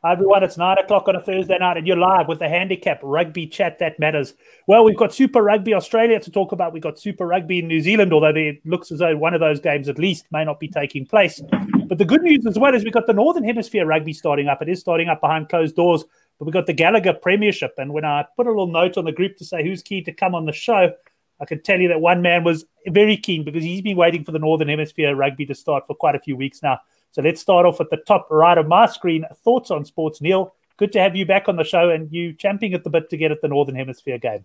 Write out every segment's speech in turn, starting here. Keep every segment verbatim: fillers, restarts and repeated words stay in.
Hi everyone, it's nine o'clock on a Thursday night and you're live with the Handicap Rugby Chat That Matters. Well, we've got Super Rugby Australia to talk about. We've got Super Rugby in New Zealand, although it looks as though one of those games at least may not be taking place. But the good news as well is we've got the Northern Hemisphere Rugby starting up. It is starting up behind closed doors, but we've got the Gallagher Premiership. And when I put a little note on the group to say who's keen to come on the show, I can tell you that one man was very keen because he's been waiting for the Northern Hemisphere Rugby to start for quite a few weeks now. So let's start off at the top right of my screen. Thoughts on sports, Neil? Good to have you back on the show and you champing at the bit to get at the Northern Hemisphere game.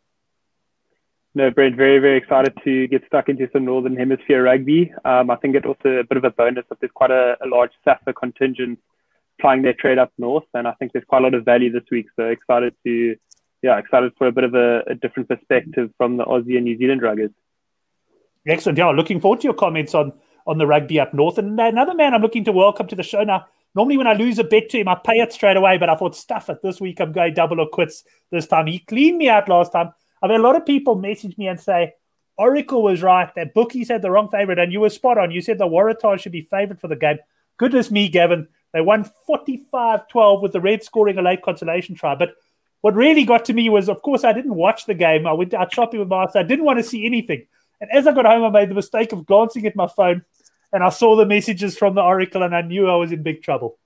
No, Brent, very, very excited to get stuck into some Northern Hemisphere rugby. Um, I think it's also a bit of a bonus that there's quite a, a large SAFA contingent plying their trade up north, and I think there's quite a lot of value this week. So excited to, yeah, excited for a bit of a, a different perspective from the Aussie and New Zealand ruggers. Excellent. Yeah, looking forward to your comments on, on the rugby up north. And another man I'm looking to welcome to the show now. Normally when I lose a bet to him, I pay it straight away, but I thought, stuff it. This week I'm going double or quits this time. He cleaned me out last time. I've had a lot of people message me and say, Oracle was right. That bookies had the wrong favourite, and you were spot on. You said the Waratahs should be favoured for the game. Goodness me, Gavin. They won forty-five twelve with the Reds scoring a late consolation try. But what really got to me was, of course, I didn't watch the game. I went out shopping with my I didn't want to see anything. And as I got home, I made the mistake of glancing at my phone, and I saw the messages from the Oracle, and I knew I was in big trouble.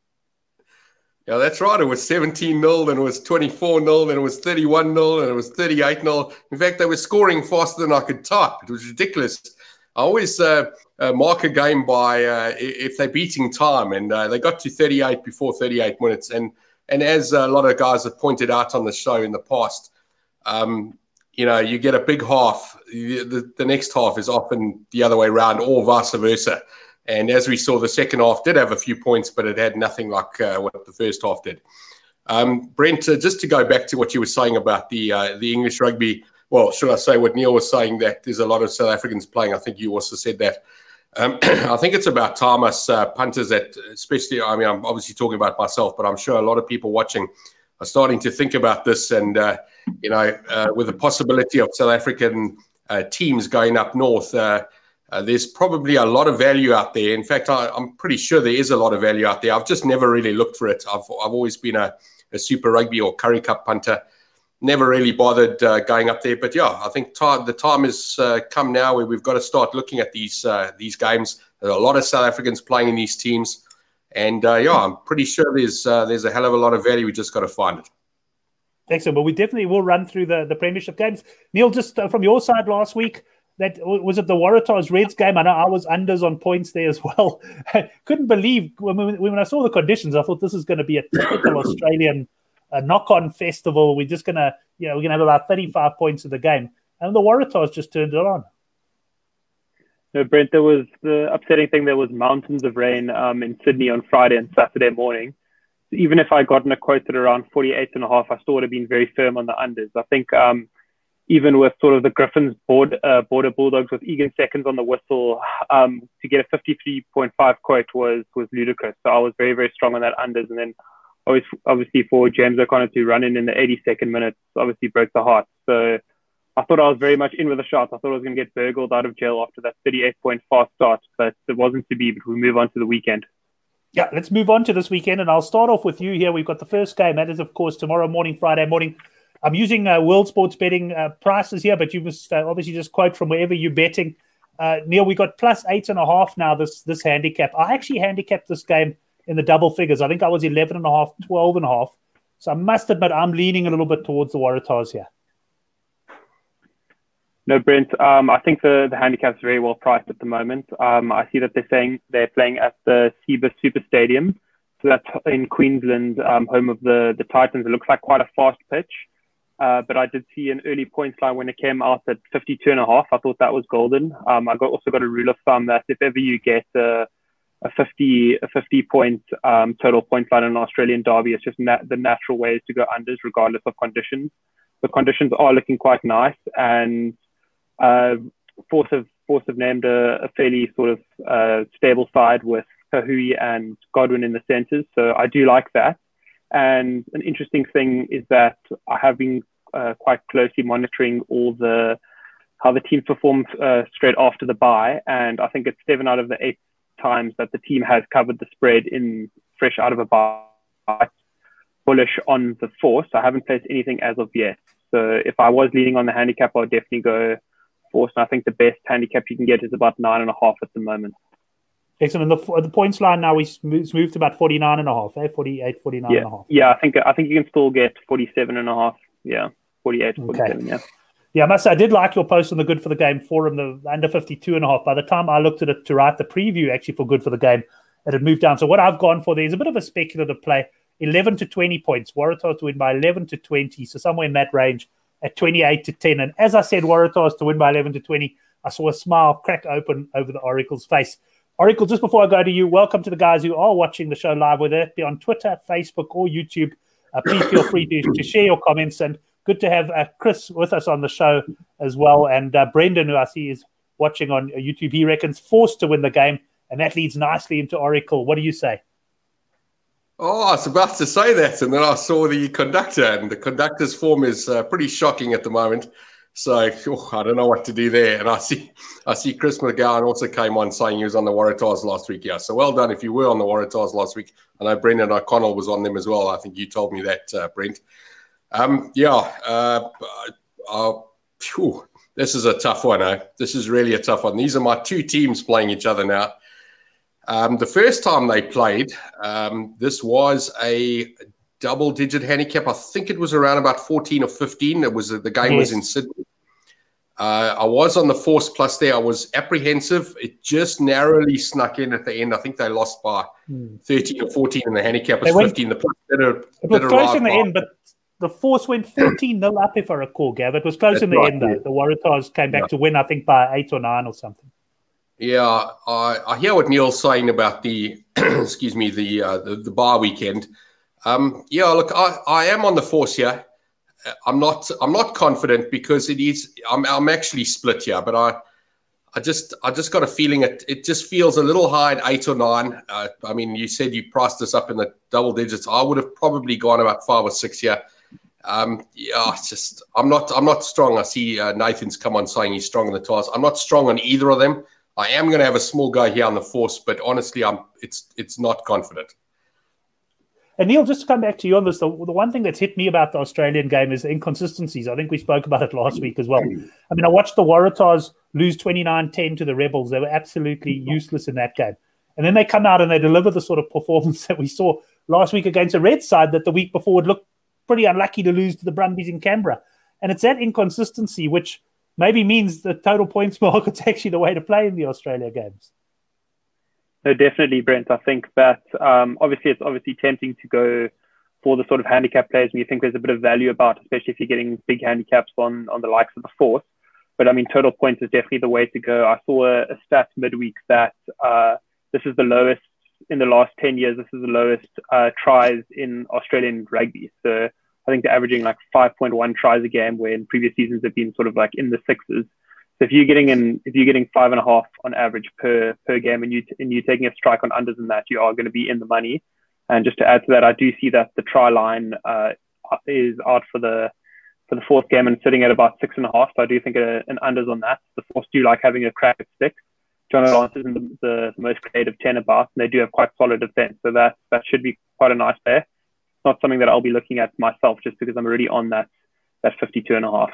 Yeah, that's right. It was seventeen nil, and it was twenty-four nil, and it was thirty-one nil, and it was thirty-eight nil. In fact, they were scoring faster than I could type. It was ridiculous. I always uh, uh, mark a game by uh, if they're beating time, and uh, they got to thirty-eight before thirty-eight minutes. And and as a lot of guys have pointed out on the show in the past, um, you know, you get a big half. The, the, the next half is often the other way around, or vice versa. And as we saw, the second half did have a few points, but it had nothing like uh, what the first half did. Um, Brent, uh, just to go back to what you were saying about the uh, the English rugby, well, should I say what Neil was saying, that there's a lot of South Africans playing. I think you also said that. Um, I think it's about time us uh, punters that, especially, I mean, I'm obviously talking about myself, but I'm sure a lot of people watching are starting to think about this. And, uh, you know, uh, with the possibility of South African uh, teams going up north, uh, Uh, there's probably a lot of value out there. In fact, I, I'm pretty sure there is a lot of value out there. I've just never really looked for it. I've I've always been a, a Super Rugby or Currie Cup punter. Never really bothered uh, going up there. But yeah, I think time, the time has uh, come now where we've got to start looking at these uh, these games. There's a lot of South Africans playing in these teams, and uh, yeah, I'm pretty sure there's uh, there's a hell of a lot of value. We just got to find it. Excellent. Well, we definitely will run through the the Premiership games. Neil, just uh, from your side last week. That was it. The Waratahs Reds game. I know I was unders on points there as well. I couldn't believe when, when I saw the conditions. I thought this is going to be a typical Australian uh, knock-on festival. We're just gonna, you know, we're gonna have about thirty-five points of the game, and the Waratahs just turned it on. No, Brent, there was the upsetting thing. There was mountains of rain um, in Sydney on Friday and Saturday morning. Even if I gotten a quote at around forty-eight and a half, I still would have been very firm on the unders. I think. Um, Even with sort of the Griffins board, uh, border Bulldogs with Egan seconds on the whistle, um, to get a fifty-three point five quote was was ludicrous. So I was very, very strong on that unders. And then always, obviously for James O'Connor to run in in the eighty-second minute, obviously broke the heart. So I thought I was very much in with a shot. I thought I was going to get burgled out of jail after that thirty-eight point fast start, but it wasn't to be. But we move on to the weekend. Yeah, let's move on to this weekend. And I'll start off with you here. We've got the first game. That is, of course, tomorrow morning, Friday morning. I'm using uh, World Sports betting uh, prices here, but you must uh, obviously just quote from wherever you're betting. Uh, Neil, we got plus eight and a half now, this this handicap. I actually handicapped this game in the double figures. I think I was eleven and a half, twelve and a half. So I must admit I'm leaning a little bit towards the Waratahs here. No, Brent, um, I think the, the handicap's very well priced at the moment. Um, I see that they're saying they're playing at the Cbus Super Stadium. So that's in Queensland, um, home of the, the Titans. It looks like quite a fast pitch. Uh, but I did see an early points line when it came out at fifty-two and a half. I thought that was golden. Um, I got, also got a rule of thumb that if ever you get a, a fifty a fifty point um, total points line in an Australian derby, it's just nat- the natural way is to go unders regardless of conditions. The conditions are looking quite nice, and uh, Force have Force have named a, a fairly sort of uh, stable side with Kahui and Godwin in the centres. So I do like that. And an interesting thing is that I have been uh, quite closely monitoring all the how the team performed uh, straight after the bye, and I think it's seven out of the eight times that the team has covered the spread in fresh out of a bye. quite bullish on the force. I haven't placed anything as of yet. So if I was leaning on the handicap, I would definitely go force. And I think the best handicap you can get is about nine and a half at the moment. Excellent. And the, the points line now is moved to about forty-nine and a half, eh? forty-eight, forty-nine yeah. and a half. Yeah, I think I think you can still get forty-seven and a half. Yeah, forty-eight, forty-seven, okay. yeah. Yeah, I must say, I did like your post on the Good for the Game forum, the under fifty-two and a half. By the time I looked at it to write the preview actually for Good for the Game, it had moved down. So what I've gone for there is a bit of a speculative play, eleven to twenty points. Waratahs to win by eleven to twenty, so somewhere in that range at twenty-eight to ten. And as I said, Waratahs to win by eleven to twenty, I saw a smile crack open over the Oracle's face. Oracle, just before I go to you, welcome to the guys who are watching the show live, whether it be on Twitter, Facebook, or YouTube. Uh, please feel free to, to share your comments. And good to have uh, Chris with us on the show as well. And uh, Brendan, who I see is watching on YouTube, he reckons forced to win the game. And that leads nicely into Oracle. What do you say? Oh, I was about to say that. And then I saw the conductor, and the conductor's form is uh, pretty shocking at the moment. So oh, I don't know what to do there. And I see I see Chris McGowan also came on saying he was on the Waratahs last week. Yeah, so well done if you were on the Waratahs last week. I know Brendan O'Connell was on them as well. I think you told me that, uh, Brent. Um, yeah, uh, uh, phew, this is a tough one. Eh? This is really a tough one. These are my two teams playing each other now. Um, the first time they played, um, this was a double-digit handicap. I think it was around about fourteen or fifteen. It was the game yes. was in Sydney. Uh, I was on the force plus there. I was apprehensive. It just narrowly snuck in at the end. I think they lost by hmm. thirteen or fourteen, and the handicap was went, fifteen. The plus better, it was close in the end, but the force went fourteen nil up, if I recall, Gav. It was close That's in the right, end, though. Yeah. The Waratahs came back yeah. to win, I think, by eight or nine or something. Yeah, I, I hear what Neil's saying about the, excuse me, the uh, the, the bar weekend. Um, yeah, look, I, I am on the force here. I'm not I'm not confident because it is I'm I'm actually split here, but I I just I just got a feeling it it just feels a little high at eight or nine. Uh, I mean, you said you priced this up in the double digits. I would have probably gone about five or six here. Um, yeah, it's just I'm not I'm not strong. I see uh, Nathan's come on saying he's strong on the Tars. I'm not strong on either of them. I am going to have a small go here on the force, but honestly, I'm it's it's not confident. And Neil, just to come back to you on this, the, the one thing that's hit me about the Australian game is the inconsistencies. I think we spoke about it last week as well. I mean, I watched the Waratahs lose twenty-nine ten to the Rebels. They were absolutely useless in that game. And then they come out and they deliver the sort of performance that we saw last week against a Red side that the week before would look pretty unlucky to lose to the Brumbies in Canberra. And it's that inconsistency which maybe means the total points market's actually the way to play in the Australia games. No, definitely, Brent. I think that um, obviously it's obviously tempting to go for the sort of handicap players when you think there's a bit of value about, especially if you're getting big handicaps on, on the likes of the force. But I mean, total points is definitely the way to go. I saw a, a stat midweek that uh, this is the lowest in the last ten years. This is the lowest uh, tries in Australian rugby. So I think they're averaging like five point one tries a game, where in previous seasons they've been sort of like in the sixes. So if you're getting in, if you're getting five and a half on average per per game, and you and you're taking a strike on unders in that, you are going to be in the money. And just to add to that, I do see that the try line uh, is out for the for the fourth game and sitting at about six and a half. So I do think a, an unders on that. The Force do like having a crack at six. John Lance isn't the, the, the most creative ten about, and they do have quite solid defense. So that that should be quite a nice pair. It's not something that I'll be looking at myself, just because I'm already on that that fifty-two and a half.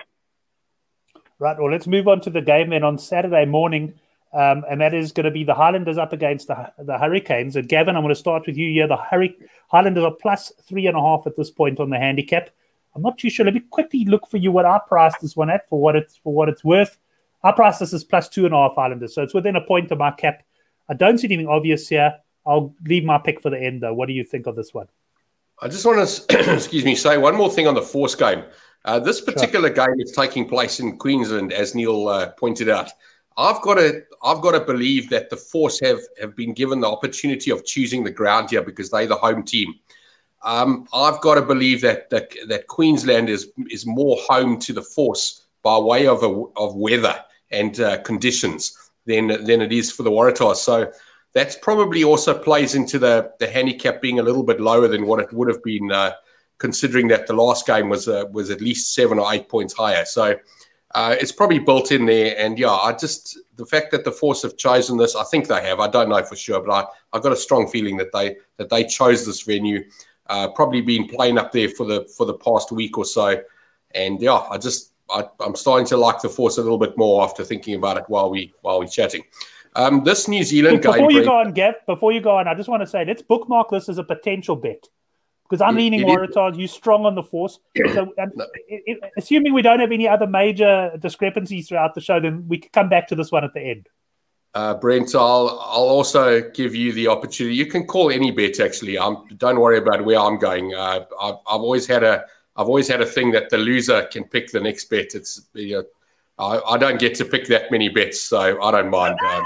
Right, well, let's move on to the game then on Saturday morning, um, and that is going to be the Highlanders up against the, the Hurricanes. And Gavin, I'm going to start with you here. The Hurri- Highlanders are plus three and a half at this point on the handicap. I'm not too sure. Let me quickly look for you what I priced this one at for what it's for what it's worth. I priced this as plus two and a half Highlanders, so it's within a point of my cap. I don't see anything obvious here. I'll leave my pick for the end, though. What do you think of this one? I just want to, excuse me, say one more thing on the Force game. Uh, this particular sure. game is taking place in Queensland, as Neil uh, pointed out. I've got to, I've got to believe that the Force have, have been given the opportunity of choosing the ground here because they're the home team. Um, I've got to believe that, that that Queensland is is more home to the Force by way of a, of weather and uh, conditions than than it is for the Waratahs. So that's probably also plays into the the handicap being a little bit lower than what it would have been. Uh, considering that the last game was uh, was at least seven or eight points higher. So uh, it's probably built in there. And, yeah, I just – the fact that the Force have chosen this, I think they have. I don't know for sure, but I, I've got a strong feeling that they that they chose this venue. Uh, probably been playing up there for the for the past week or so, and yeah, I just I, I'm starting to like the Force a little bit more after thinking about it while we while we're chatting. Um, this New Zealand before game. Before you go on, Gav, before you go on, I just want to say let's bookmark this as a potential bet because I'm it, leaning Waratahs. You strong on the Force. So, um, no. it, it, assuming we don't have any other major discrepancies throughout the show, then we can come back to this one at the end. Uh, Brent, I'll I'll also give you the opportunity. You can call any bet. Actually, um, don't worry about where I'm going. Uh, I've I've always had a I've always had a thing that the loser can pick the next bet. It's you know, I, I don't get to pick that many bets, so I don't mind. Um,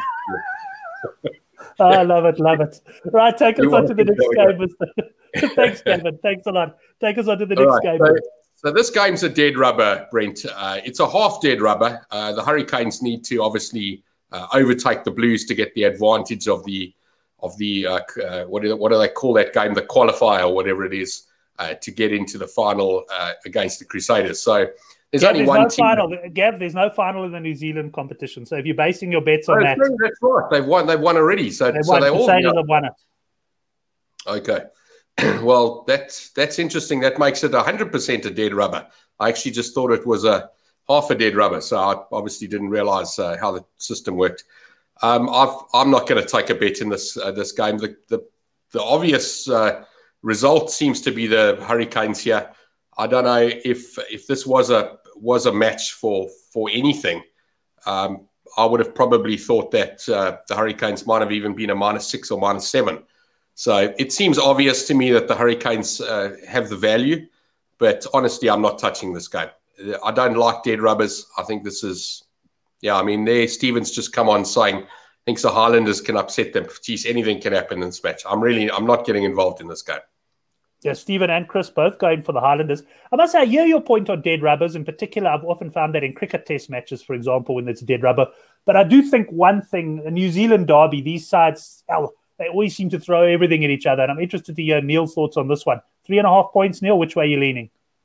oh, I love it, love it. Right, take us you on to the next game. Thanks, Kevin. Thanks a lot. Take us on to the next right, game. So, so this game's a dead rubber, Brent. Uh, it's a half dead rubber. Uh, the Hurricanes need to obviously. Uh, overtake the Blues to get the advantage of the of the uh, uh, what do what do they call that game, the qualifier or whatever it is, uh, to get into the final uh, against the Crusaders. So there's Gav, only there's one no team. Final. Gav, there's no final in the New Zealand competition. So if you're basing your bets on oh, that, that's right. They've won. They've won already. So they so won. they The all Crusaders have won it. Okay. Well, that's that's interesting. That makes it one hundred percent a dead rubber. I actually just thought it was a half a dead rubber. So I obviously didn't realize uh, how the system worked. Um, I've, I'm not going to take a bet in this uh, this game. The the, the obvious uh, result seems to be the Hurricanes here. I don't know if if this was a was a match for for anything. Um, I would have probably thought that uh, the Hurricanes might have even been a minus six or minus seven. So it seems obvious to me that the Hurricanes uh, have the value. But honestly, I'm not touching this game. I don't like dead rubbers. I think this is. Yeah, I mean, there Stevens just come on saying, thinks the Highlanders can upset them. Geez, anything can happen in this match. I'm really, I'm not getting involved in this game. Yeah, Stephen and Chris both going for the Highlanders. I must say, I hear your point on dead rubbers. In particular, I've often found that in cricket test matches, for example, when there's a dead rubber. But I do think one thing, a New Zealand derby, these sides, well, they always seem to throw everything at each other. And I'm interested to hear Neil's thoughts on this one. Three and a half points, Neil. Which way are you leaning?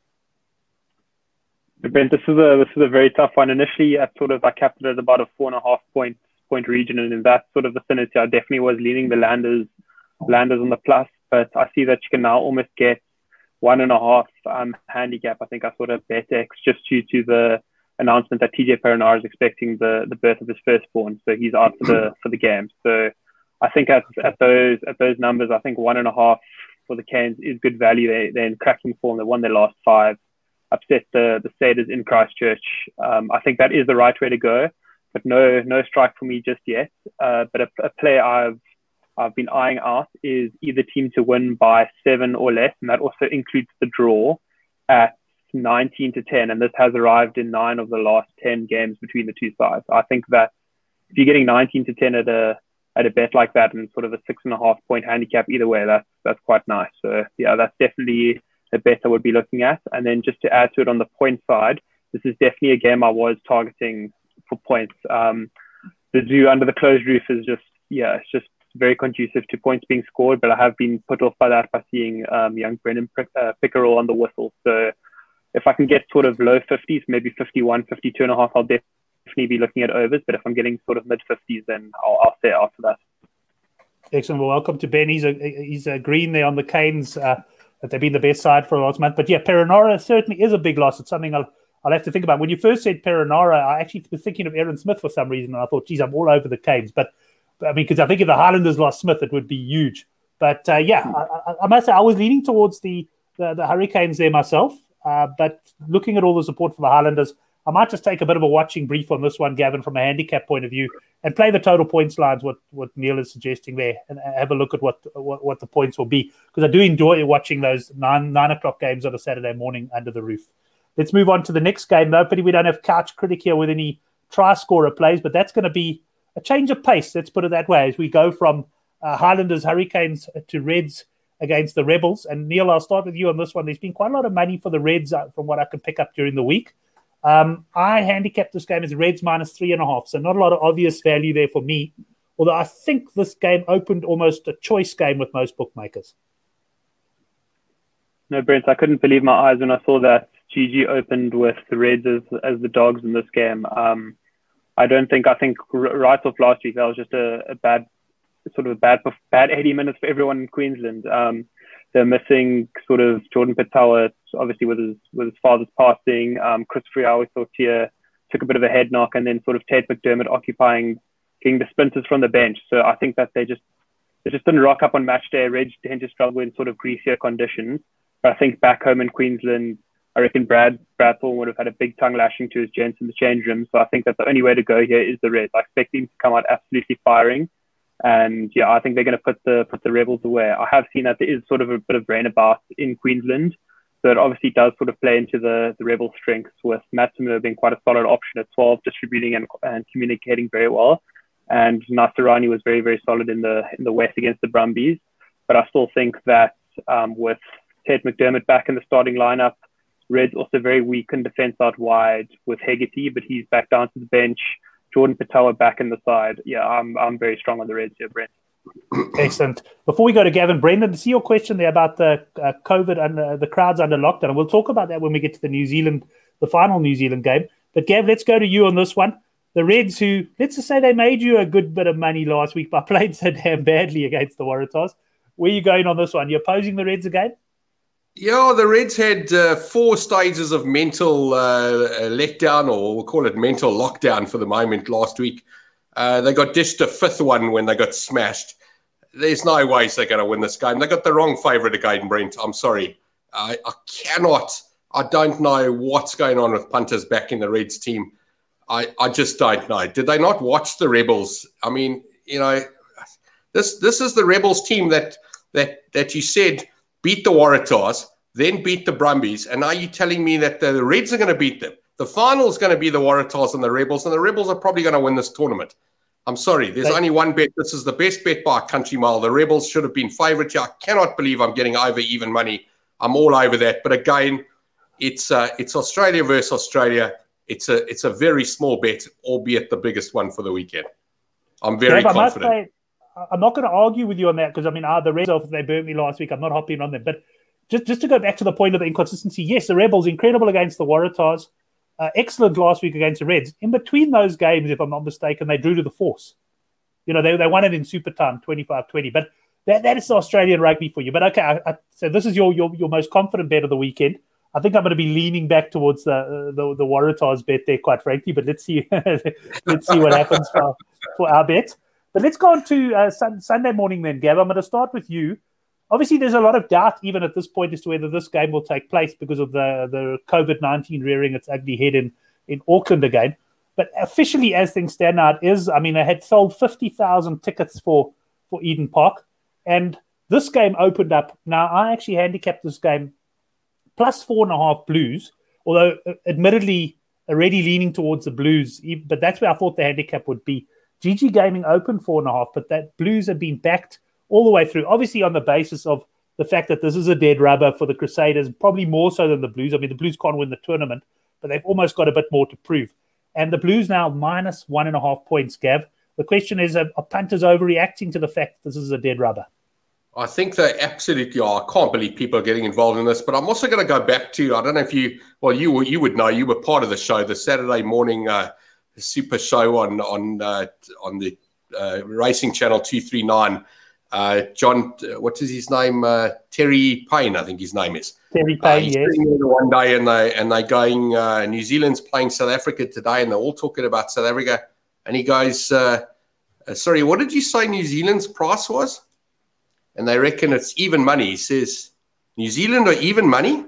Brent, this is a this is a very tough one. Initially, I sort of I capped it at about a four and a half point point region, and in that sort of vicinity, I definitely was leaning the Landers Landers on the plus. But I see that you can now almost get one and a half um, handicap. I think I sort of bet X just due to the announcement that T J Perenara is expecting the, the birth of his firstborn, so he's out for the for the game. So I think at at those at those numbers, I think one and a half for the Canes is good value. They they're in cracking form. They won their last five. Upset the the Satyrs in Christchurch. Um, I think that is the right way to go, but no no strike for me just yet. Uh, but a, a play I've I've been eyeing out is either team to win by seven or less, and that also includes the draw at nineteen to ten. And this has arrived in nine of the last ten games between the two sides. I think that if you're getting nineteen to ten at a at a bet like that and sort of a six and a half point handicap either way, that's that's quite nice. So yeah, that's definitely a bet I would be looking at. And then just to add to it on the point side, this is definitely a game I was targeting for points. Um, the zoo under the closed roof is just, yeah, it's just very conducive to points being scored, but I have been put off by that by seeing um, young Brendan Pick- uh, Pickerel on the whistle. So if I can get sort of low fifties, maybe fifty-one, fifty-two and a half, I'll definitely be looking at overs. But if I'm getting sort of mid fifties, then I'll, I'll stay after that. Excellent. Well, welcome to Ben. He's a, he's a green there on the Canes. Uh, that they've been the best side for the last month. But yeah, Perenara certainly is a big loss. It's something I'll, I'll have to think about. When you first said Perenara, I actually was thinking of Aaron Smith for some reason, and I thought, geez, I'm all over the Canes. But, I mean, because I think if the Highlanders lost Smith, it would be huge. But uh, yeah, I, I, I must say, I was leaning towards the, the, the Hurricanes there myself. Uh, but looking at all the support for the Highlanders, I might just take a bit of a watching brief on this one, Gavin, from a handicap point of view, and play the total points lines, what, what Neil is suggesting there, and have a look at what what, what the points will be. Because I do enjoy watching those nine, nine o'clock games on a Saturday morning under the roof. Let's move on to the next game, though. But we don't have Couch Critic here with any try-scorer plays, but that's going to be a change of pace, let's put it that way, as we go from uh, Highlanders, Hurricanes to Reds against the Rebels. And Neil, I'll start with you on this one. There's been quite a lot of money for the Reds uh, from what I can pick up during the week. Um, I handicapped this game as Reds minus three and a half, so not a lot of obvious value there for me, although I think this game opened almost a choice game with most bookmakers. No, Brent, I couldn't believe my eyes when I saw that G G opened with the Reds as, as the dogs in this game. Um, I don't think, I think right off last week, that was just a, a bad, sort of a bad, bad eighty minutes for everyone in Queensland. Um, they're missing sort of Jordan Petawa, obviously with his with his father's passing. Um, Chris Friau, thought here took a bit of a head knock, and then sort of Tate McDermott occupying, getting the splinters from the bench. So I think that they just they just didn't rock up on match day. Reg tend to struggle in sort of greasier conditions. But I think back home in Queensland, I reckon Brad Bradthorne would have had a big tongue lashing to his gents in the change room. So I think that the only way to go here is the Reds. I expect him to come out absolutely firing. And yeah, I think they're going to put the put the Rebels away. I have seen that there is sort of a bit of rain about in Queensland. So it obviously does sort of play into the, the Rebels' strengths, with Matt Toomua being quite a solid option at twelve, distributing and, and communicating very well. And Nasarani was very, very solid in the in the West against the Brumbies. But I still think that um, with Tate McDermott back in the starting lineup, Reds also very weak in defence out wide with Hegarty, but he's back down to the bench. Jordan Petawa back in the side. Yeah, I'm I'm very strong on the Reds here, Brent. Excellent. Before we go to Gavin, Brendan, to see your question there about the uh, COVID and uh, the crowds under lockdown, and we'll talk about that when we get to the New Zealand, the final New Zealand game. But Gav, let's go to you on this one. The Reds, who, let's just say they made you a good bit of money last week by playing so damn badly against the Waratahs. Where are you going on this one? You're opposing the Reds again? Yeah, the Reds had uh, four stages of mental uh, letdown, or we'll call it mental lockdown for the moment last week. Uh, they got dished a fifth one when they got smashed. There's no ways they're going to win this game. They got the wrong favourite again, Brent. I'm sorry. I, I cannot. I don't know what's going on with punters back in the Reds team. I, I just don't know. Did they not watch the Rebels? I mean, you know, this this is the Rebels team that that that you said beat the Waratahs, then beat the Brumbies, and now you're telling me that the Reds are going to beat them. The final is going to be the Waratahs and the Rebels, and the Rebels are probably going to win this tournament. I'm sorry, there's only one bet. This is the best bet by a country mile. The Rebels should have been favourite here. I cannot believe I'm getting over even money. I'm all over that. But again, it's uh, it's Australia versus Australia. It's a it's a very small bet, albeit the biggest one for the weekend. I'm very Dave, confident. I must say, I'm not going to argue with you on that, because I mean, uh, the Reds, they burnt me last week. I'm not hopping on them. But just, just to go back to the point of the inconsistency, yes, the Rebels, incredible against the Waratahs. Uh, excellent last week against the Reds. In between those games, if I'm not mistaken, they drew to the Force. You know, they they won it in super time, twenty-five twenty. But that, that is Australian rugby for you. But okay, I, I, so this is your, your your most confident bet of the weekend. I think I'm going to be leaning back towards the uh, the, the Waratahs bet there, quite frankly. But let's see let's see what happens for, for our bet. But let's go on to uh, sun, Sunday morning then, Gav. I'm going to start with you. Obviously, there's a lot of doubt even at this point as to whether this game will take place because of the, the COVID nineteen rearing its ugly head in, in Auckland again. But officially, as things stand now, it is, I mean, they had sold fifty thousand tickets for, for Eden Park. And this game opened up. Now, I actually handicapped this game plus four and a half Blues, although uh, admittedly already leaning towards the Blues. But that's where I thought the handicap would be. G G Gaming opened four and a half, but that Blues have been backed all the way through, obviously on the basis of the fact that this is a dead rubber for the Crusaders, probably more so than the Blues. I mean, the Blues can't win the tournament, but they've almost got a bit more to prove. And the Blues now minus one and a half points, Gav. The question is, are punters overreacting to the fact that this is a dead rubber? I think they absolutely are. I can't believe people are getting involved in this, but I'm also going to go back to, I don't know if you, well, you you would know, you were part of the show, the Saturday morning uh, super show on, on, uh, on the uh, Racing Channel two thirty-nine. Uh, John, uh, what is his name? Uh, Terry Payne, I think his name is. Terry Payne, uh, he's yes. Sitting there one day, and they and they going. Uh, New Zealand's playing South Africa today, and they're all talking about South Africa. And he goes, uh, uh, "Sorry, what did you say New Zealand's price was?" And they reckon it's even money. He says, "New Zealand are even money,"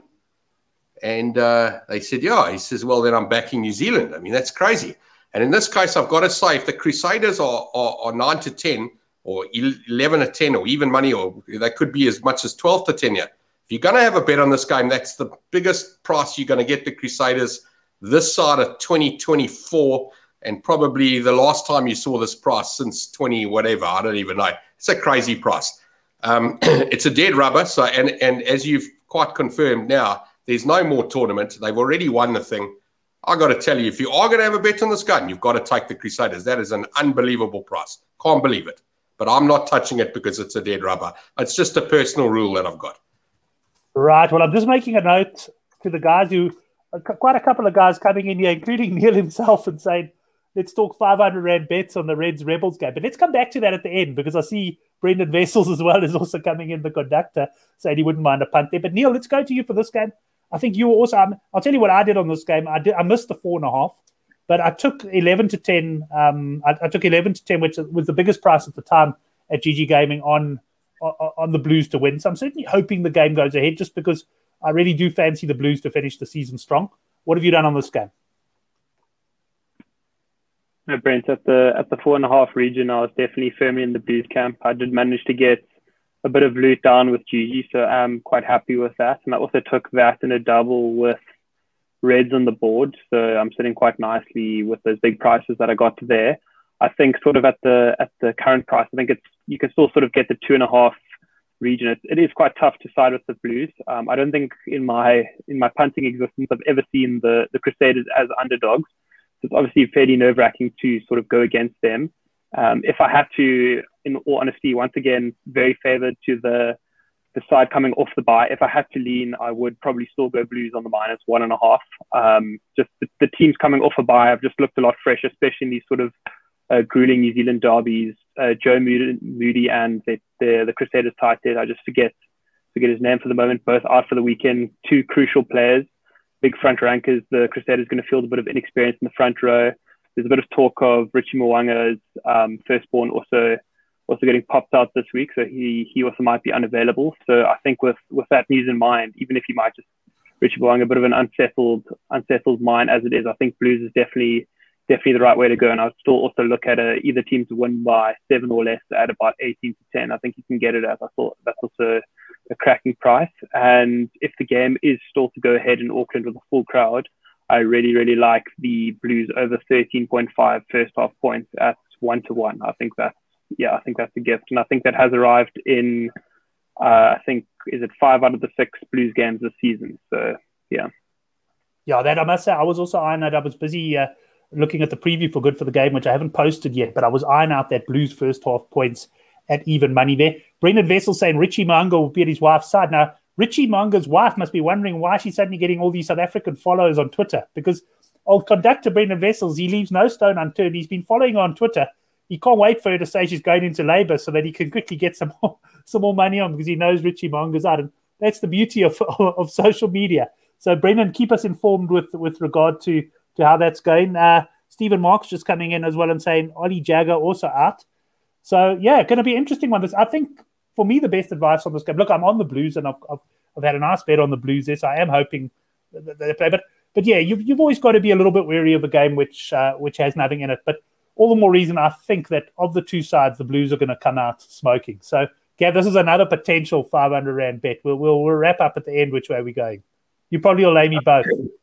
and uh, they said, "Yeah." He says, "Well, then I'm backing New Zealand." I mean, that's crazy. And in this case, I've got to say, if the Crusaders are are, are nine to ten. Or eleven to ten, or even money, or they could be as much as twelve to ten here. If you're going to have a bet on this game, that's the biggest price you're going to get the Crusaders this side of twenty twenty-four, and probably the last time you saw this price since twenty whatever. I don't even know. It's a crazy price. Um, it's a dead rubber. So, and and as you've quite confirmed now, there's no more tournament. They've already won the thing. I got to tell you, if you are going to have a bet on this game, you've got to take the Crusaders. That is an unbelievable price. Can't believe it. But I'm not touching it because it's a dead rubber. It's just a personal rule that I've got. Right. Well, I'm just making a note to the guys who, quite a couple of guys coming in here, including Neil himself, and saying, let's talk five hundred rand bets on the Reds Rebels game. But let's come back to that at the end, because I see Brendan Vessels as well is also coming in, the conductor, saying he wouldn't mind a punt there. But Neil, let's go to you for this game. I think you were also, um, I'll tell you what I did on this game. I did, I missed the four and a half, but I took eleven to ten. Um, I, I took eleven to ten, which was the biggest price at the time at G G Gaming on, on on the Blues to win. So I'm certainly hoping the game goes ahead, just because I really do fancy the Blues to finish the season strong. What have you done on this game? No, Brent, at the at the four and a half region, I was definitely firmly in the Blues camp. I did manage to get a bit of loot down with G G, so I'm quite happy with that. And I also took that in a double with Reds on the board, so I'm sitting quite nicely with those big prices that I got there. I think sort of at the at the current price, I think it's you can still sort of get the two and a half region. It, it is quite tough to side with the Blues. Um, I don't think in my in my punting existence I've ever seen the the Crusaders as underdogs. So it's obviously fairly nerve-wracking to sort of go against them. Um, if I had to, in all honesty, once again, very favoured to the the side coming off the bye. If I had to lean, I would probably still go Blues on the minus one and a half. Um, just the, the teams coming off a bye have just looked a lot fresher, especially in these sort of uh, grueling New Zealand derbies. Uh, Joe Moody, Moody and the, the the Crusaders tight end, I just forget forget his name for the moment, both out for the weekend. Two crucial players. Big front rankers. The Crusaders going to feel a bit of inexperience in the front row. There's a bit of talk of Richie Mwanga's um, firstborn also also getting popped out this week, so he he also might be unavailable. So I think with with that news in mind, even if he might just Richie Mwanga, a bit of an unsettled unsettled mind as it is, I think Blues is definitely definitely the right way to go. And I'd still also look at a, either team to win by seven or less at about eighteen to ten. I think you can get it at. I thought that's also a cracking price. And if the game is still to go ahead in Auckland with a full crowd, I really, really like the Blues over thirteen point five first half points at one to one. I think that's, yeah, I think that's a gift. And I think that has arrived in, uh, I think, is it five out of the six Blues games this season? So, yeah. Yeah, that I must say, I was also eyeing that. I was busy uh, looking at the preview for Good for the Game, which I haven't posted yet, but I was eyeing out that Blues first half points at even money there. Brendan Vessel saying Richie Mwanga will be at his wife's side. Now, Richie Mwanga's wife must be wondering why she's suddenly getting all these South African followers on Twitter, because old conductor Brendan Vessels, he leaves no stone unturned. He's been following her on Twitter. He can't wait for her to say she's going into labour so that he can quickly get some more, some more money on, because he knows Richie Mwanga's out. And that's the beauty of, of social media. So, Brendan, keep us informed with, with regard to, to how that's going. Uh, Stephen Marks just coming in as well and saying Ollie Jagger also out. So, yeah, going to be an interesting one. This, I think, for me, the best advice on this game, look, I'm on the Blues and I've, I've, I've had a nice bet on the Blues there, so I am hoping that they play. But, but yeah, you've, you've always got to be a little bit wary of a game which uh, which has nothing in it. But all the more reason I think that of the two sides, the Blues are going to come out smoking. So, Gav, this is another potential five hundred rand bet. We'll, we'll, we'll wrap up at the end which way we're going. You probably will lay me both.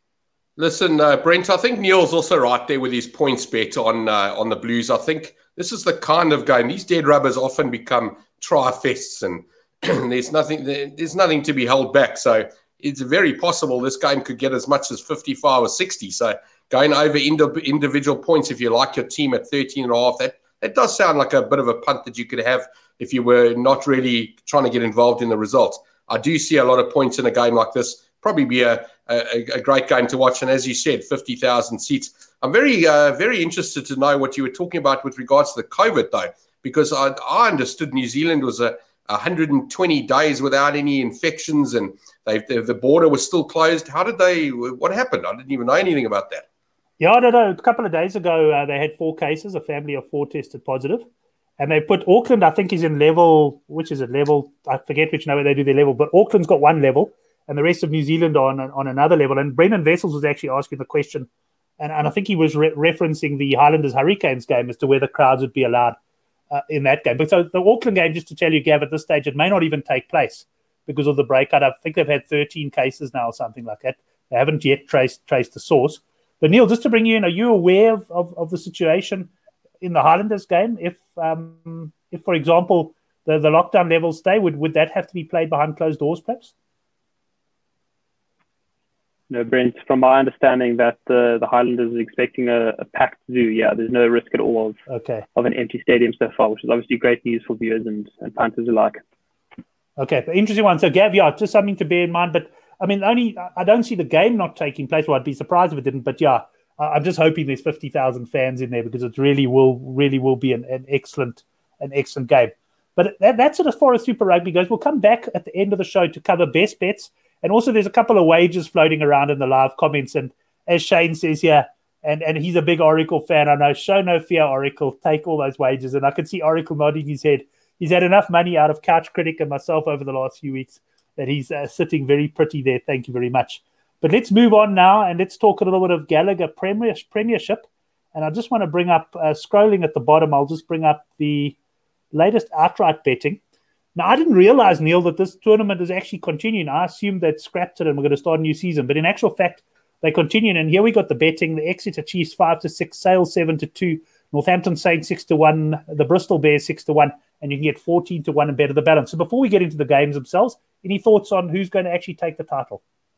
Listen, uh, Brent, I think Neil's also right there with his points bet on uh, on the Blues. I think this is the kind of game, these dead rubbers often become try-fests, and there's nothing there's nothing to be held back. So it's very possible this game could get as much as fifty-five or sixty. So going over ind- individual points, if you like your team at thirteen and a half, that, that does sound like a bit of a punt that you could have if you were not really trying to get involved in the results. I do see a lot of points in a game like this. Probably be a, a, a great game to watch. And as you said, fifty thousand seats. I'm very, uh, very interested to know what you were talking about with regards to the COVID, though, because I, I understood New Zealand was a one hundred twenty days without any infections, and they, the, the border was still closed. How did they, what happened? I didn't even know anything about that. Yeah, I don't know. A couple of days ago, uh, they had four cases. A family of four tested positive. And they put Auckland, I think, is in level, which is it, level, I forget which number they do their level, but Auckland's got one level, and the rest of New Zealand are on, on another level. And Brendan Vessels was actually asking the question, and, and I think he was re- referencing the Highlanders Hurricanes game as to whether crowds would be allowed uh, in that game. But so the Auckland game, just to tell you, Gav, at this stage, it may not even take place because of the breakout. I think they've had thirteen cases now or something like that. They haven't yet traced traced the source. But Neil, just to bring you in, are you aware of, of, of the situation in the Highlanders game? If, um, if for example, the, the lockdown levels stay, would, would that have to be played behind closed doors, perhaps? No, Brent, from my understanding that uh, the Highlanders are expecting a, a packed zoo. Yeah, there's no risk at all of, okay. of an empty stadium so far, which is obviously great news for viewers and, and punters alike. Okay, interesting one. So, Gav, yeah, just something to bear in mind. But, I mean, only I don't see the game not taking place. Well, I'd be surprised if it didn't. But, yeah, I'm just hoping there's fifty thousand fans in there because it really will really will be an, an excellent an excellent game. But that, that's it as far as Super Rugby goes. We'll come back at the end of the show to cover best bets. And also there's a couple of wagers floating around in the live comments. And as Shane says here, and, and he's a big Oracle fan, I know, show no fear, Oracle. Take all those wagers. And I can see Oracle nodding his head. He's had enough money out of Couch Critic and myself over the last few weeks that he's uh, sitting very pretty there. Thank you very much. But let's move on now and let's talk a little bit of Gallagher Premier, Premiership. And I just want to bring up, uh, scrolling at the bottom, I'll just bring up the latest outright betting. Now, I didn't realize, Neil, that this tournament is actually continuing. I assumed they'd scrapped it and we're going to start a new season. But in actual fact, they continue. And here we got the betting. The Exeter Chiefs five to six, Sale seven to two, Northampton Saints six to one, the Bristol Bears six to one, and you can get fourteen to one and better the balance. So before we get into the games themselves, any thoughts on who's going to actually take the title?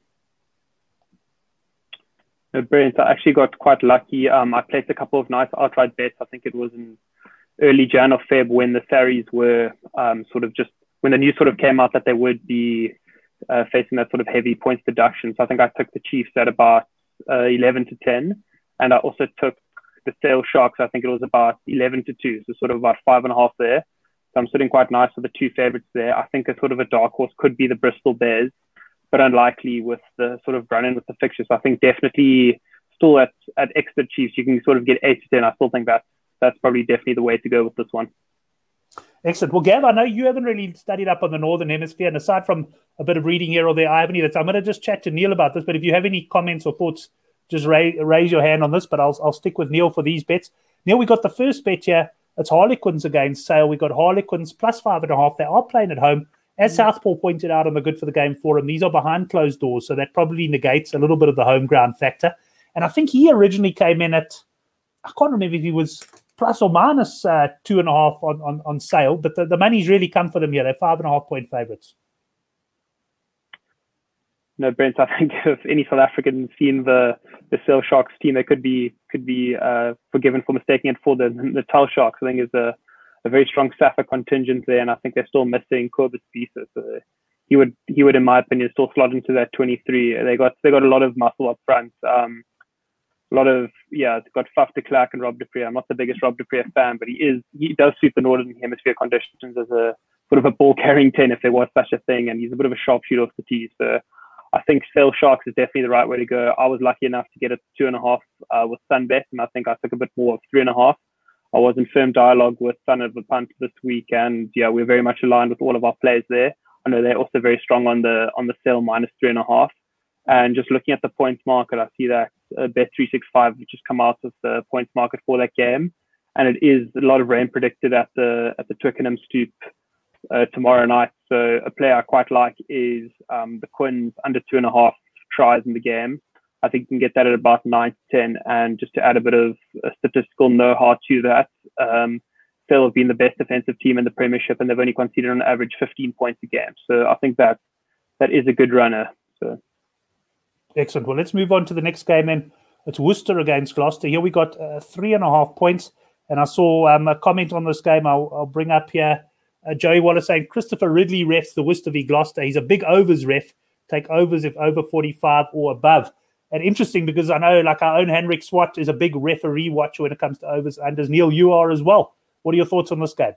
No, brilliant. I actually got quite lucky. Um, I placed a couple of nice outright bets. I think it was in early Jan or Feb when the Saris were um, sort of just, when the news sort of came out that they would be uh, facing that sort of heavy points deduction. So I think I took the Chiefs at about uh, eleven to ten. And I also took the Sale Sharks. I think it was about eleven to two. So sort of about five and a half there. So I'm sitting quite nice with the two favorites there. I think a sort of a dark horse could be the Bristol Bears, but unlikely with the sort of run-in with the fixtures. So I think definitely still at, at Exeter Chiefs, you can sort of get eight to ten. I still think that that's probably definitely the way to go with this one. Excellent. Well, Gav, I know you haven't really studied up on the Northern Hemisphere, and aside from a bit of reading here or there, I haven't either. So I'm going to just chat to Neil about this, but if you have any comments or thoughts, just raise, raise your hand on this, but I'll, I'll stick with Neil for these bets. Neil, we got the first bet here. It's Harlequins against Sale. We got Harlequins plus five and a half. They are playing at home. As mm-hmm. Southpaw pointed out on the Good for the Game forum, these are behind closed doors, so that probably negates a little bit of the home ground factor. And I think he originally came in at, I can't remember if he was plus or minus uh, two and a half on, on, on Sale, but the, the money's really come for them here. They're five and a half point favourites. No, Brent, I think if any South African seen the the Sale Sharks team, they could be could be uh, forgiven for mistaking it for the the Tal Sharks. I think is a, a very strong SAFA contingent there, and I think they're still missing Corbett Bisa. So he would he would, in my opinion, still slot into that twenty-three. They got they got a lot of muscle up front. Um, a lot of yeah, they've got Faf de Klerk and Rob de Pre. I'm not the biggest Rob de Pre fan, but he is he does suit the Northern Hemisphere conditions as a sort of a ball carrying ten if there was such a thing, and he's a bit of a sharpshooter off the tee. So I think Sale Sharks is definitely the right way to go. I was lucky enough to get it two and a half uh, with Sunbet, and I think I took a bit more of three and a half. I was in firm dialogue with Sun at the punt this week, and yeah, we're very much aligned with all of our players there. I know they're also very strong on the on the Sale minus three and a half. And just looking at the points market, I see that uh, Bet three sixty-five which has come out with the points market for that game, and it is a lot of rain predicted at the at the Twickenham Stoop uh, tomorrow night. So a player I quite like is um, the Quins under two and a half tries in the game. I think you can get that at about nine to ten. And just to add a bit of a statistical know-how to that, um, Sale have been the best defensive team in the Premiership, and they've only conceded on average fifteen points a game. So I think that that is a good runner. So. Excellent. Well, let's move on to the next game then. It's Worcester against Gloucester. Here we got uh, three and a half points. And I saw um, a comment on this game I'll, I'll bring up here. Uh, Joey Wallace saying Christopher Ridley refs the Worcester v Gloucester. He's a big overs ref. Take overs if over forty-five or above. And interesting because I know like our own Henrik Swart is a big referee watcher when it comes to overs. And as Neil, you are as well. What are your thoughts on this game?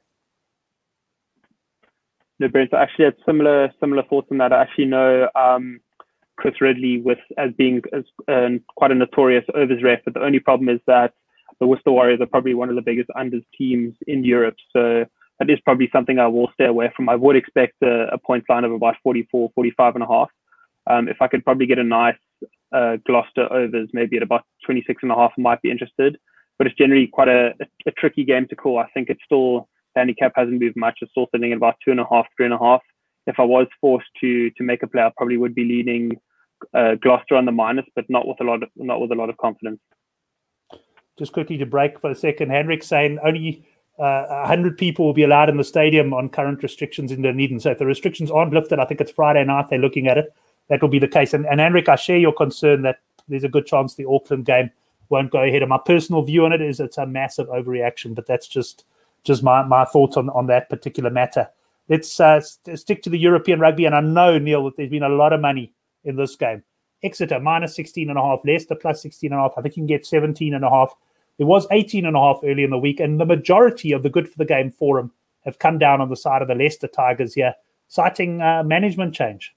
No, Brent, I actually had similar similar thoughts on that. I actually know um, Chris Ridley with as being as, uh, quite a notorious overs ref, but the only problem is that the Worcester Warriors are probably one of the biggest unders teams in Europe. So that is probably something I will stay away from. I would expect a, a point line of about forty-four, forty-five and a half. Um, if I could probably get a nice uh, Gloucester overs, maybe at about twenty-six and a half, I might be interested. But it's generally quite a, a, a tricky game to call. I think it's still, the handicap hasn't moved much. It's still sitting at about two and a half, three and a half. If I was forced to to make a play, I probably would be leaning uh, Gloucester on the minus, but not with a lot of not with a lot of confidence. Just quickly to break for a second, Henrik saying only uh, one hundred people will be allowed in the stadium on current restrictions in Dunedin. So if the restrictions aren't lifted, I think it's Friday night they're looking at it, that will be the case. And, and Henrik, I share your concern that there's a good chance the Auckland game won't go ahead. And my personal view on it is it's a massive overreaction, but that's just just my, my thoughts on, on that particular matter. Let's uh, st- stick to the European rugby. And I know, Neil, that there's been a lot of money in this game. Exeter minus sixteen and a half, Leicester plus sixteen and a half. I think you can get seventeen and a half. There was eighteen and a half early in the week, and the majority of the Good for the Game forum have come down on the side of the Leicester Tigers here, citing uh, management change.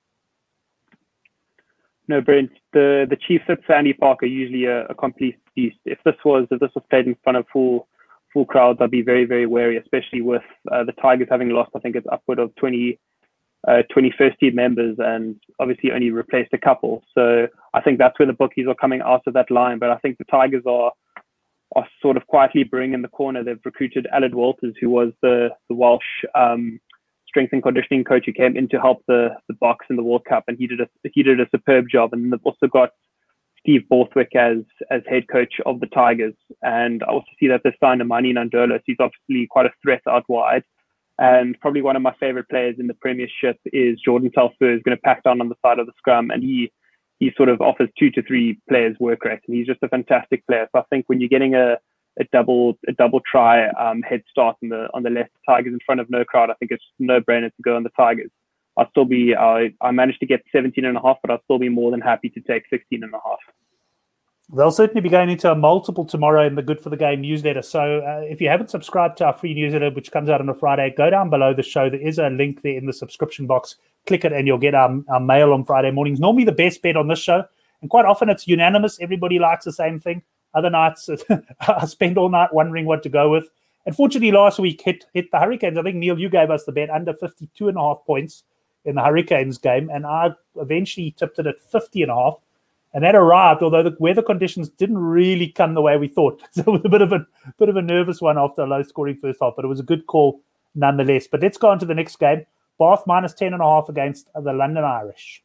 No, Brent, the, the Chiefs at Sandy Park are usually a, a complete beast. If this was if this was played in front of full full crowds, I'd be very, very wary, especially with uh, the Tigers having lost, I think it's upward of twenty, uh, twenty first team members, and obviously only replaced a couple. So I think that's where the bookies are coming out of that line. But I think the Tigers are are sort of quietly brewing in the corner. They've recruited Aled Walters, who was the, the Welsh um, strength and conditioning coach who came in to help the, the Boks in the World Cup, and he did a he did a superb job. And they've also got Steve Borthwick as as head coach of the Tigers. And I also see that they've signed Amani Nandola, so he's obviously quite a threat out wide. And probably one of my favorite players in the Premiership is Jordan Telfer, who's going to pack down on the side of the scrum, and he he sort of offers two to three players work rate, and he's just a fantastic player. So I think when you're getting a a double a double try um, head start on the on the Leicester Tigers in front of no crowd, I think it's no brainer to go on the Tigers. I'll still be I I managed to get seventeen and a half, but I'll still be more than happy to take sixteen and a half. They'll certainly be going into a multiple tomorrow in the Good for the Game newsletter. So uh, if you haven't subscribed to our free newsletter, which comes out on a Friday, go down below the show. There is a link there in the subscription box. Click it and you'll get our, our mail on Friday mornings. Normally the best bet on this show, and quite often it's unanimous. Everybody likes the same thing. Other nights, I spend all night wondering what to go with. Unfortunately, last week hit hit the Hurricanes. I think, Neil, you gave us the bet under fifty-two and a half points in the Hurricanes game, and I eventually tipped it at fifty and a half. And that arrived, although the weather conditions didn't really come the way we thought. So it was a bit of a bit of a nervous one after a low-scoring first half, but it was a good call nonetheless. But let's go on to the next game. Bath minus ten and a half against the London Irish.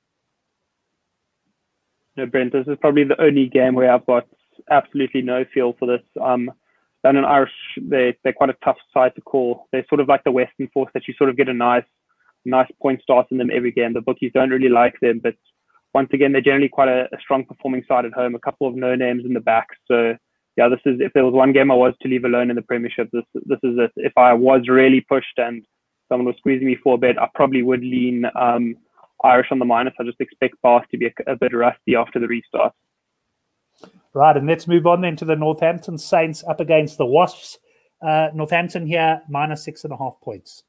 No, Brent, this is probably the only game where I've got absolutely no feel for this. Um, London Irish, they they're quite a tough side to call. They're sort of like the Western Force that you sort of get a nice nice point start in them every game. The bookies don't really like them, but once again, they're generally quite a, a strong performing side at home. A couple of no names in the back. So yeah, this is if there was one game I was to leave alone in the Premiership, this this is it. If I was really pushed and someone was squeezing me for a bet, I probably would lean um, Irish on the minus. I just expect Bath to be a, a bit rusty after the restart. Right, and let's move on then to the Northampton Saints up against the Wasps. Uh, Northampton here, minus six and a half points.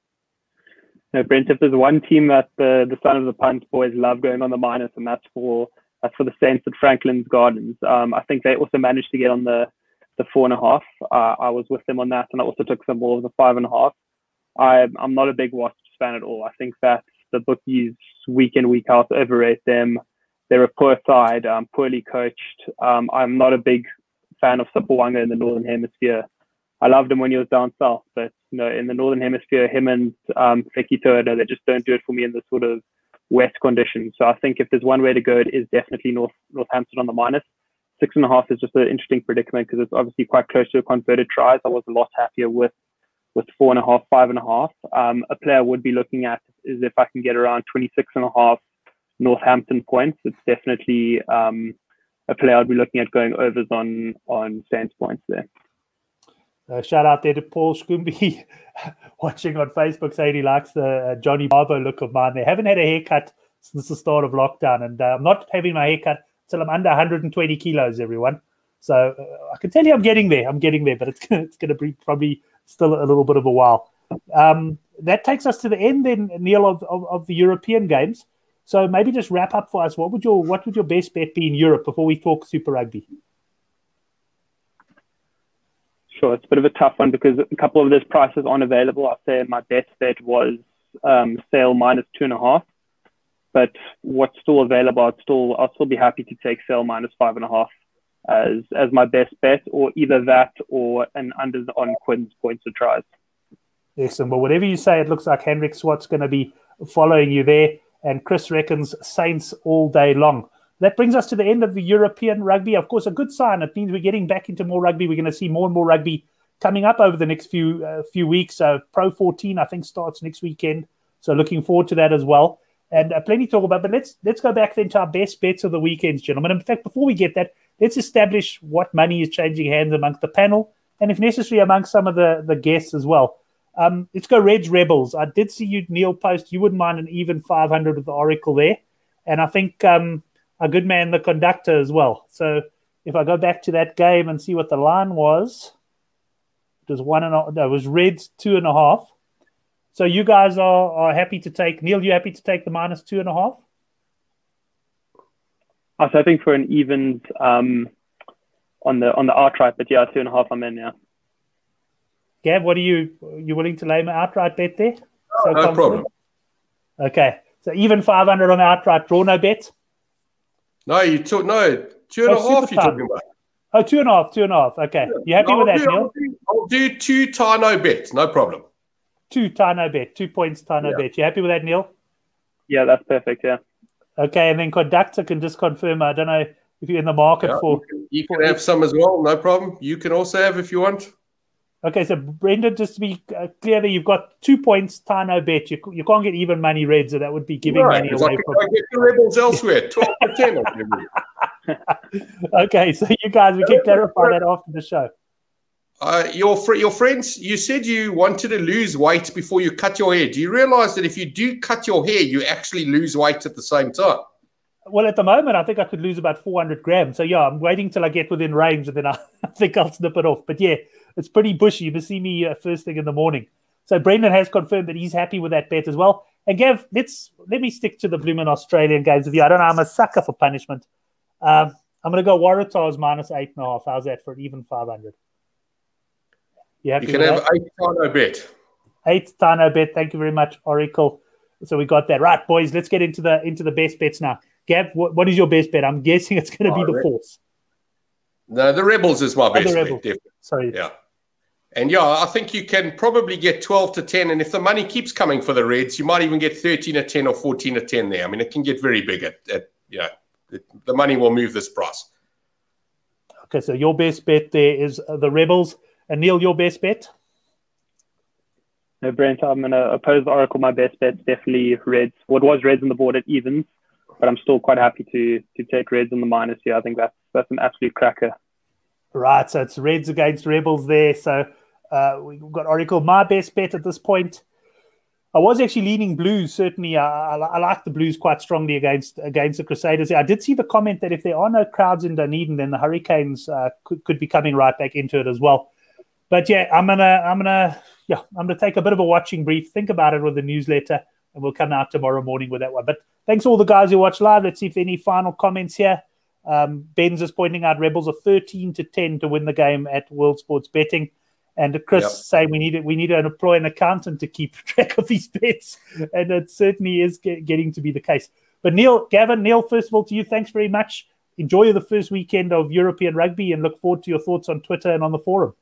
No, Brent, if there's one team that the, the Son of the Punt boys love going on the minus, and that's for that's for the Saints at Franklin's Gardens. Um, I think they also managed to get on the, the four and a half. Uh, I was with them on that, and I also took some more of the five and a half. I, I'm not a big Wasps fan at all. I think that the bookies week in, week out overrate them. They're a poor side, um, poorly coached. Um, I'm not a big fan of Sipawanga in the Northern Hemisphere. I loved him when he was down south, but you know, in the Northern Hemisphere, him and um, Feki Toda, they just don't do it for me in the sort of wet conditions. So I think if there's one way to go, it is definitely North Northampton on the minus. Six and a half is just an interesting predicament because it's obviously quite close to a converted tries. I was a lot happier with with four and a half, five and a half. Um, a player I would be looking at is if I can get around twenty-six and a half Northampton points. It's definitely um, a player I'd be looking at going overs on on Saints points there. Uh, shout out there to Paul Scumby watching on Facebook saying he likes the uh, Johnny Bravo look of mine. They haven't had a haircut since the start of lockdown, and uh, I'm not having my haircut till I'm under one hundred twenty kilos, everyone. So uh, I can tell you I'm getting there. I'm getting there, but it's gonna, it's going to be probably still a little bit of a while. Um, that takes us to the end then, Neil, of, of, of the European games. So maybe just wrap up for us. What would your what would your best bet be in Europe before we talk Super Rugby? Sure, it's a bit of a tough one because a couple of those prices aren't available. I'd say my best bet was um, Sale minus two and a half. But what's still available, I'd still I'll still be happy to take Sale minus five and a half as as my best bet, or either that or an under on Quinn's points or tries. Excellent. Well, whatever you say, it looks like Henrik Swart's going to be following you there, and Chris reckons Saints all day long. That brings us to the end of the European rugby. Of course, a good sign. It means we're getting back into more rugby. We're going to see more and more rugby coming up over the next few uh, few weeks. So Pro fourteen, I think, starts next weekend. So looking forward to that as well. And uh, plenty to talk about. But let's let's go back then to our best bets of the weekends, gentlemen. In fact, before we get that, let's establish what money is changing hands amongst the panel and, if necessary, amongst some of the, the guests as well. Um, let's go Reds Rebels. I did see you, Neil, post. You wouldn't mind an even five hundred with the Oracle there. and I think um, a good man, the conductor as well. So if I go back to that game and see what the line was, it was one and a, no, it was Reds two and a half. So you guys are, are happy to take, Neil, you happy to take the minus two and a half? I was hoping for an evens um, on the on the outright, but yeah, two and a half I'm in, yeah. Gav, what are you, you willing to lay an outright bet there? So no confident? problem. Okay, so even five hundred on the outright, draw no bet? No, you took, no, two and oh, a half you're talking about. Oh, two and a half, two and a half. Okay. Yeah. You happy I'll with that, do, Neil? I'll do, I'll do two Tano bets, no problem. Two Tano bet, two points Tano yeah. bet. You happy with that, Neil? Yeah, that's perfect, yeah. Okay, and then conductor can just confirm. I don't know if you're in the market yeah, for... You can, you can have some as well, no problem. You can also have if you want. Okay, so Brendan, just to be uh, clear there, you've got two points Tano bet. You, you can't get even money red, so that would be giving right, money away. I can, from... I get the Rebels elsewhere, twelve to ten. Okay, so you guys, we can clarify that after the show. Uh, your fr- your friends, you said you wanted to lose weight before you cut your hair. Do you realize that if you do cut your hair, you actually lose weight at the same time? Well, at the moment, I think I could lose about four hundred grams. So, yeah, I'm waiting till I get within range, and then I, I think I'll snip it off. But, yeah, it's pretty bushy. You must see me uh, first thing in the morning. So, Brendan has confirmed that he's happy with that bet as well. And, Gav, let's, let me stick to the blooming Australian games with you. I don't know. I'm a sucker for punishment. Um, I'm going to go Waratahs minus eight and a half. How's that for an even five hundred? You, you can have that? eight Tano bet. Eight Tano bet. Thank you very much, Oracle. So we got that. Right, boys, let's get into the into the best bets now. Gav, what, what is your best bet? I'm guessing it's going to oh, be the Rebels. Force. No, the Rebels is my best oh, bet, definitely. Sorry. Yeah. And, yeah, I think you can probably get twelve to ten. And if the money keeps coming for the Reds, you might even get thirteen to ten or fourteen to ten there. I mean, it can get very big. At, at you know, it, the money will move this price. Okay, so your best bet there is uh, the Rebels. And Neil, your best bet? No, Brent, I'm going to oppose the Oracle. My best bet's definitely Reds. What well, was Reds on the board at evens, but I'm still quite happy to to take Reds on the minus here. I think that's that's an absolute cracker. Right, so it's Reds against Rebels there. So uh, we've got Oracle. My best bet at this point, I was actually leaning Blues. Certainly, I, I, I like the Blues quite strongly against against the Crusaders. I did see the comment that if there are no crowds in Dunedin, then the Hurricanes uh, could, could be coming right back into it as well. But yeah, I'm gonna, I'm gonna, yeah, I'm gonna take a bit of a watching brief. Think about it with the newsletter, and we'll come out tomorrow morning with that one. But thanks to all the guys who watch live. Let's see if any final comments here. Um, Ben's is pointing out Rebels are thirteen to ten to win the game at World Sports Betting, and Chris yep. saying we need it. We need to employ an accountant to keep track of these bets, and it certainly is get, getting to be the case. But Neil, Gavin, Neil, first of all, to you, thanks very much. Enjoy the first weekend of European rugby, and look forward to your thoughts on Twitter and on the forum.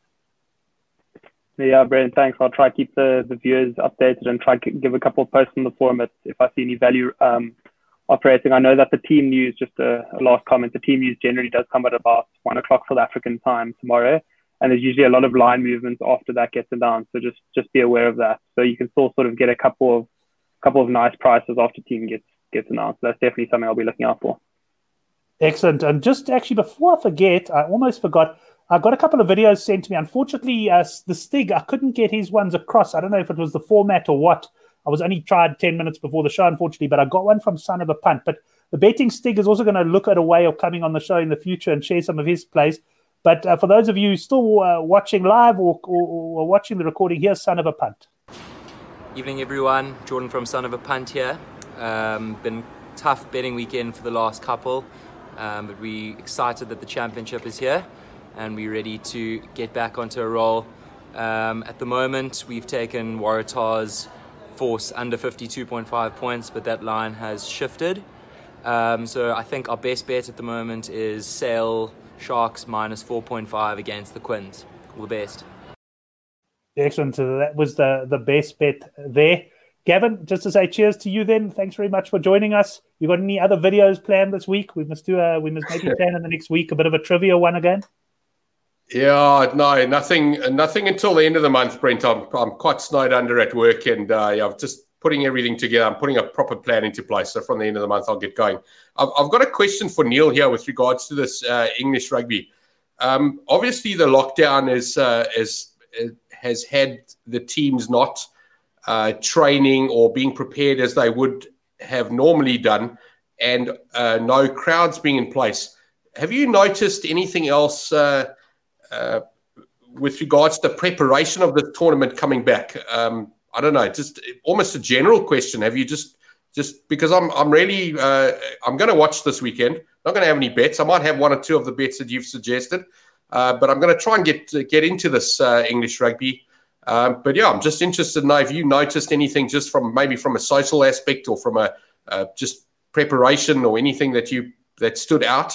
Yeah, Brendan, thanks. I'll try to keep the, the viewers updated and try to give a couple of posts on the forum if I see any value um, operating. I know that the team news, just a, a last comment, the team news generally does come at about one o'clock South African time tomorrow. And there's usually a lot of line movements after that gets announced. So just, just be aware of that. So you can still sort of get a couple of couple of nice prices after team gets, gets announced. That's definitely something I'll be looking out for. Excellent. And just actually, before I forget, I almost forgot, I got a couple of videos sent to me. Unfortunately, uh, the Stig, I couldn't get his ones across. I don't know if it was the format or what. I was only tried ten minutes before the show, unfortunately, but I got one from Son of a Punt. But the betting Stig is also going to look at a way of coming on the show in the future and share some of his plays. But uh, for those of you still uh, watching live or, or, or watching the recording, here's Son of a Punt. Evening, everyone. Jordan from Son of a Punt here. Um, been tough betting weekend for the last couple, um, but we're excited that the championship is here. And we're ready to get back onto a roll. Um, at the moment, we've taken Waratah's force under fifty-two point five points, but that line has shifted. Um, so I think our best bet at the moment is Sale Sharks minus four point five against the Quins. All the best. Excellent. So that was the, the best bet there. Gavin, just to say cheers to you then. Thanks very much for joining us. You got any other videos planned this week? We must do a, we must maybe plan in the next week a bit of a trivia one again. Yeah, no, nothing, nothing until the end of the month, Brent. I'm, I'm quite snowed under at work, and uh, yeah, I'm just putting everything together. I'm putting a proper plan into place. So from the end of the month, I'll get going. I've, I've got a question for Neil here with regards to this uh, English rugby. Um, obviously, the lockdown is, uh, is has had the teams not uh, training or being prepared as they would have normally done. and uh, no crowds being in place. Have you noticed anything else uh, uh, with regards to the preparation of the tournament coming back? Um, I don't know, just almost a general question. Have you just, just because I'm, I'm really, uh, I'm going to watch this weekend. Not going to have any bets. I might have one or two of the bets that you've suggested, uh, but I'm going to try and get get into this uh, English rugby. Um, but yeah, I'm just interested to know if you noticed anything just from maybe from a social aspect or from a uh, just preparation or anything that you that stood out.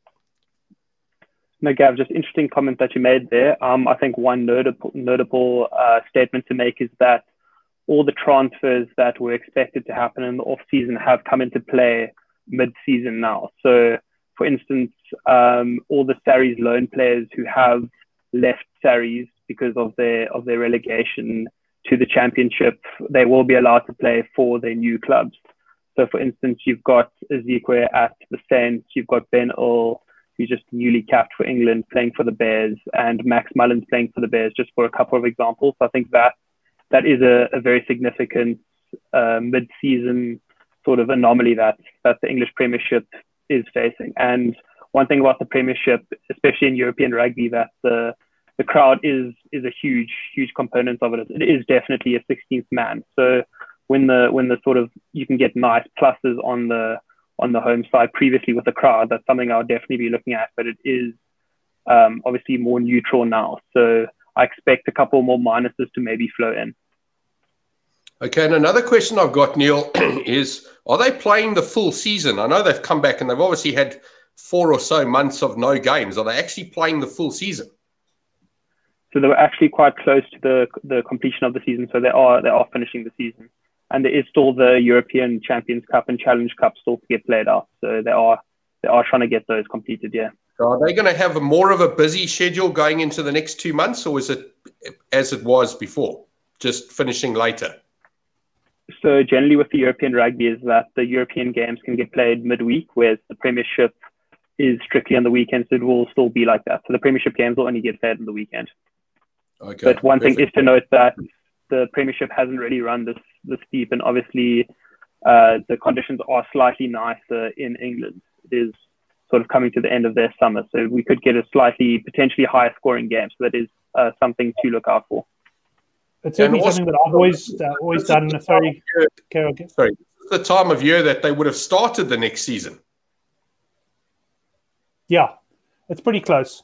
No, Gav, just interesting comment that you made there. Um, I think one notable, notable uh, statement to make is that all the transfers that were expected to happen in the off season have come into play mid-season now. So, for instance, um, all the Sarries loan players who have left Sarries because of their of their relegation to the championship, they will be allowed to play for their new clubs. So, for instance, you've got Ezekiel at the Saints, you've got Ben Earl, who's just newly capped for England, playing for the Bears, and Max Mullins playing for the Bears, just for a couple of examples. So I think that that is a, a very significant uh, mid-season sort of anomaly that that the English Premiership is facing. And one thing about the Premiership, especially in European rugby, that the the crowd is is a huge huge component of it. It is definitely a sixteenth man. So when the when the sort of you can get nice pluses on the on the home side previously with the crowd, that's something I'll definitely be looking at. But it is um, obviously more neutral now. So I expect a couple more minuses to maybe flow in. Okay, and another question I've got, Neil, is are they playing the full season? I know they've come back and they've obviously had four or so months of no games. Are they actually playing the full season? So they were actually quite close to the the completion of the season. So they are they are finishing the season, and there is still the European Champions Cup and Challenge Cup still to get played out. So they are they are trying to get those completed. Yeah. So are they going to have a more of a busy schedule going into the next two months, or is it as it was before, just finishing later? So generally with the European rugby is that the European games can get played midweek, whereas the Premiership is strictly on the weekend. So it will still be like that. So the Premiership games will only get played on the weekend. Okay. But one Perfect. thing is to note that the Premiership hasn't really run this this deep, and obviously uh, the conditions are slightly nicer in England. It is sort of coming to the end of their summer, so we could get a slightly potentially higher scoring game. So that is uh, something to look out for. It's certainly also, something that I've always uh, always done. Sorry, Carol. Sorry, it's the time of year that they would have started the next season. Yeah, it's pretty close.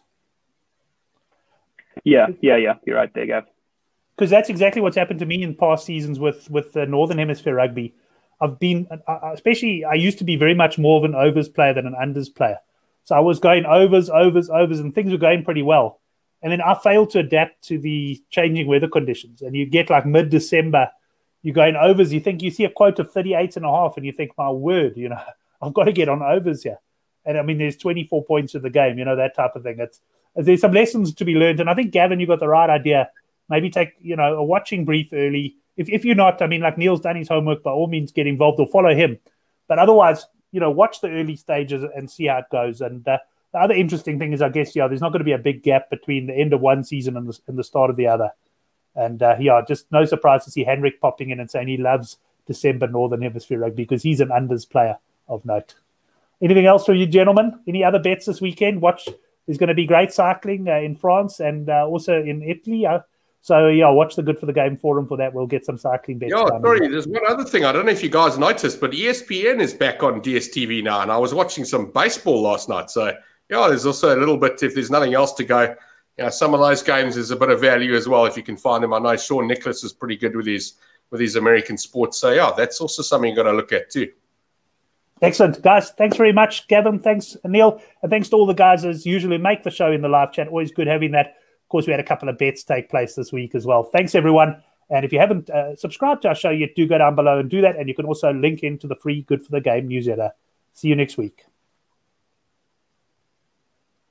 Yeah, yeah, yeah. You're right there, Gav. Because that's exactly what's happened to me in past seasons with with the Northern Hemisphere rugby. I've been, especially, I used to be very much more of an overs player than an unders player. So I was going overs, overs, overs, and things were going pretty well. And then I failed to adapt to the changing weather conditions. And you get like mid-December, you're going overs. You think you see a quote of thirty-eight and a half, and you think, my word, you know, I've got to get on overs here. And I mean, there's twenty-four points in the game, you know, that type of thing. It's, there's some lessons to be learned. And I think, Gavin, you got the right idea. Maybe take, you know, a watching brief early. If if you're not, I mean, like Neil's done his homework, by all means get involved or follow him. But otherwise, you know, watch the early stages and see how it goes. And uh, the other interesting thing is, I guess, yeah, there's not going to be a big gap between the end of one season and the, and the start of the other. And, uh, yeah, just no surprise to see Henrik popping in and saying he loves December Northern Hemisphere rugby because he's an unders player of note. Anything else for you, gentlemen? Any other bets this weekend? Watch. There's going to be great cycling uh, in France and uh, also in Italy. Uh, so, yeah, watch the Good for the Game forum for that. We'll get some cycling bets. Yeah, sorry, there's one other thing. I don't know if you guys noticed, but E S P N is back on D S T V now, and I was watching some baseball last night. So, yeah, there's also a little bit, if there's nothing else to go, you know, some of those games is a bit of value as well if you can find them. I know Sean Nicholas is pretty good with his with his American sports. So, yeah, that's also something you've got to look at too. Excellent, guys. Thanks very much, Gavin. Thanks, Neil. And thanks to all the guys as usually make the show in the live chat. Always good having that. Of course, we had a couple of bets take place this week as well. Thanks, everyone. And if you haven't uh, subscribed to our show yet, do go down below and do that. And you can also link into the free Good for the Game newsletter. See you next week.